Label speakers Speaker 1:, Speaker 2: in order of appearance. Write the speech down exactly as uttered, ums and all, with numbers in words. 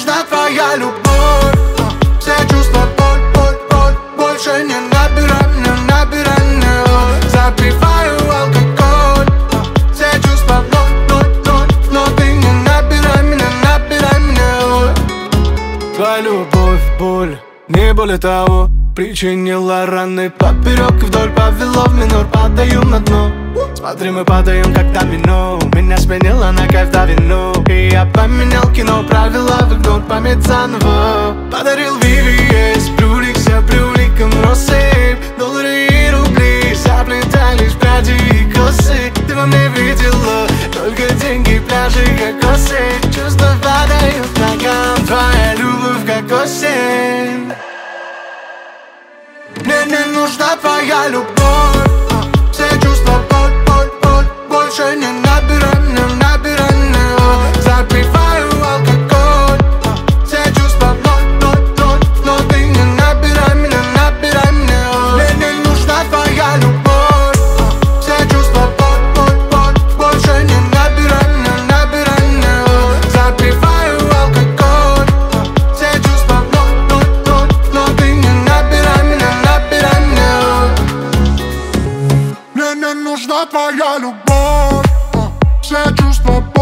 Speaker 1: нужна твоя любовь. Все чувства боль, боль, боль. Больше не набирай, не набирай, не. Запиваю алкоголь. Все чувства ноль, ноль, ноль. Но ты не набирай меня, набирай меня. Твоя любовь, боль, не более того, причинила раны поперек и вдоль, повело в минор, падаю на дно. Смотри, мы падаем как домино. Меня сменила на кайф да вино. И я поменял кино, правила в игнор, память заново. Подарил ви ви эс, привлекся привлеком росы. Доллары и рубли заплетались в пряди и косы. Ты во мне видела только деньги, пляжи, кокосы. Чувства падают к ногам, твоя любовь как осень. Мне не нужна твоя любовь. Все чувства боль, боль, боль. Больше не набирай, не набирай, не. Запиваю алкоголь. Все чувства ноль, ноль, ноль. Но ты не набирай меня, набирай меня. Мне не нужна твоя любовь. Все чувства боль, боль, боль. Больше не набирай, не набирай, не. Запиваю алкоголь. Все чувства ноль, ноль, ноль. Но ты не набирай меня, набирай меня. Мне не нужна твоя любовь. Все чувства